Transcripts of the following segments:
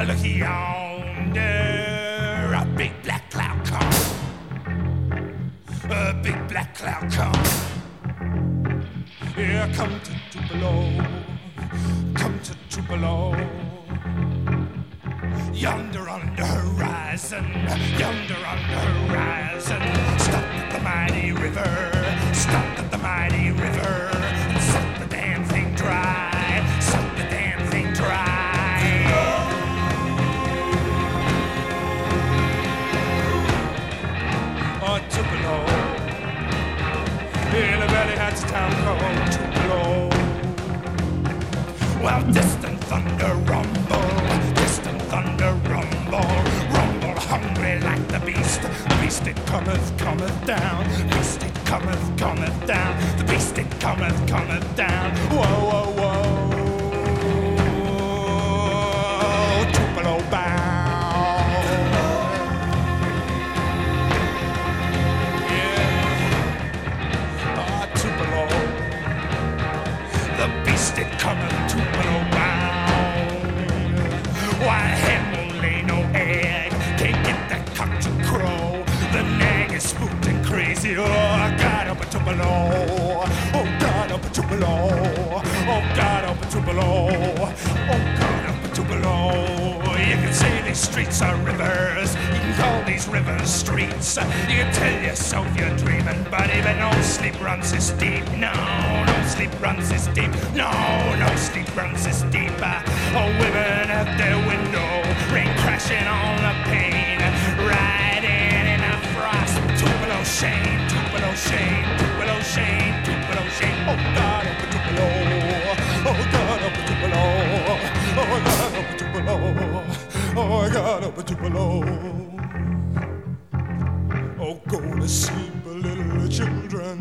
Look yonder, a big black cloud come. A big black cloud come. Yeah, come to Tupelo. Come to Tupelo. Yonder on the horizon, yonder on the horizon. Stop at the mighty river, stop at the mighty river. And suck the damn thing dry, suck the damn thing dry. Oh, Tupelo. In a very hot town called Tupelo. Well, distant thunder rumble, distant thunder rumble, rumble hungry like the beast. The beast it cometh, cometh down. Beast it cometh, cometh down. The beast it cometh, cometh down. Whoa, whoa, whoa. Tupelo bound. Yeah. Ah, Tupelo. The beast it cometh, Tupelo bound. Why, hen won't lay no egg, can't get that cock to crow. The nag is spooked and crazy. Oh, God, up a Tupelo. Oh, God, up a Tupelo. Oh, God, up a Tupelo. Oh, God, up a Tupelo. You can say these streets are rivers. You can call these rivers streets. You can tell yourself you're dreaming, buddy, but no sleep runs this deep. No, no sleep runs this deep. No, no sleep runs this deep. Oh, women at their window, rain crashing on the pane, riding in a frost. Tupelo shame, Tupelo shame, Tupelo shame, Tupelo shame. Oh God, up a Tupelo. Oh God, up a Tupelo. Oh God, up a Tupelo. Oh God, up a Tupelo. Oh, go to sleep, little children.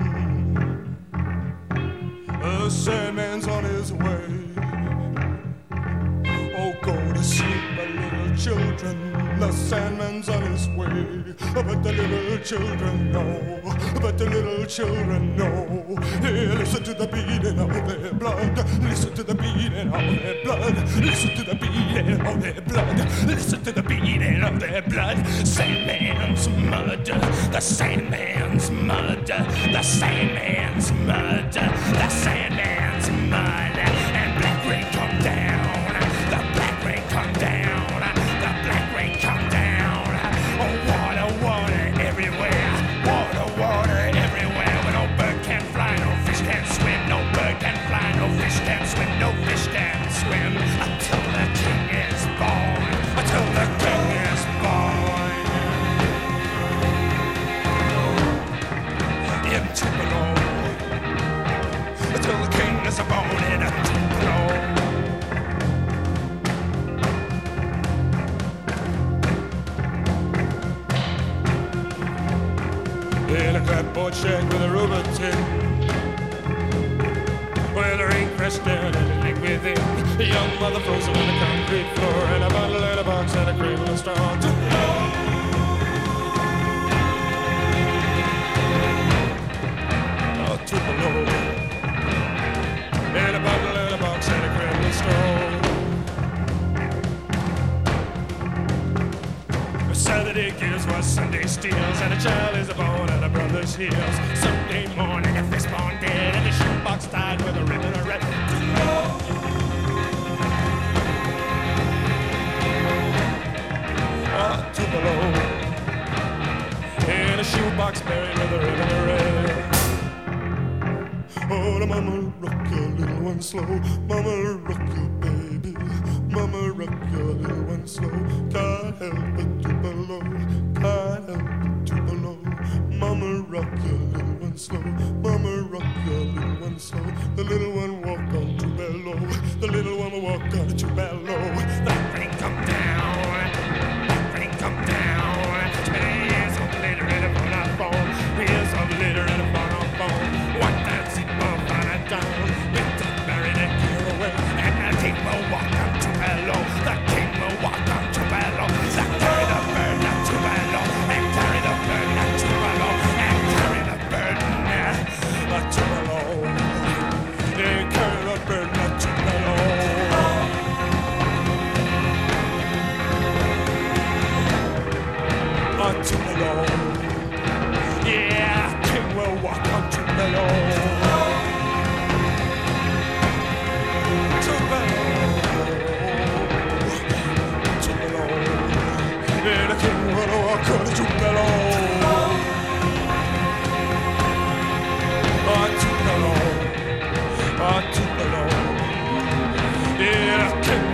The Sandman's on his way. Oh, go to sleep, little children. The Sandman's on his way. But the little children know. But the little children know. Hey, listen to the beating of their blood. Listen to the beating of their blood. Listen to the beating of their blood. Listen to the beating of their blood. Sandman's mud. The Sandman's mud. The Sandman's mud. The Sandman's mud. And black rain come down. The black rain come down. The black rain come down. Oh, water, water everywhere. Water, water everywhere. But no bird can fly, no fish can swim. No bird can fly, no fish can swim. No fish can swim until the king is born. Until the king is born. In Tupelo. Until the king is born in a Tupelo. In a clapboard shack with a rubber tin, where the rain crashed down and a lake within. A young mother frozen on the concrete floor, and a bottle in a box and a cradle of straw. Oh, Tupelo. And a bottle in a box and a cradle of straw. Saturday gives what Sunday steals, and a child is born at a brother's heels. Sunday morning, a fistborn dead, and a shoebox tied with a ribbon of red. Oh, Tupelo. In a shoebox buried with a ribbon of red. Oh, the mama rock your little one slow. Mama rock your baby. Mama rock your little one slow. Can't help it, Tupelo. Can't help it, Tupelo. Mama rock your little one slow. Mama rock your little one slow. The little one walk on Tupelo. The little one will walk on Tupelo. The rain come down. The rain come down. Years of litter in a phone. Years of litter in a phone. What that's it, mom, find it down. It's buried and clear away. And the king will walk on Tupelo. The king will walk on Tupelo. The carry the bird not Tupelo. And carry the bird not Tupelo. And carry the bird not Tupelo. And carry the bird not Tupelo. King